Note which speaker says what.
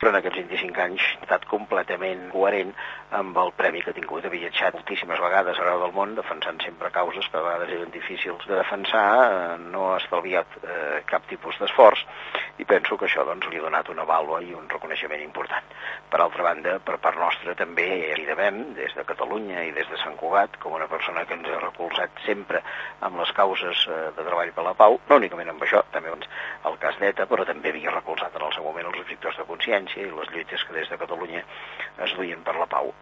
Speaker 1: però en aquests 25 anys ha estat completament coherent amb el premi que ha tingut. Ha viatjat moltíssimes vegades arreu del món, defensant sempre causes que a vegades eren difícils de defensar, no ha estalviat cap tipus d'esforç, i penso que això li ha donat una vàlua i un reconeixement important. Per altra banda, per part nostra també li devem, des de Catalunya i des de Sant Cugat, com una persona que ens ha recolzat sempre amb les causes de treball per la pau, no únicament amb això, també el cas d'ETA, però també havia recolzat en el seu moment els objectors de consciència i les lluites que des de Catalunya es duien per la pau.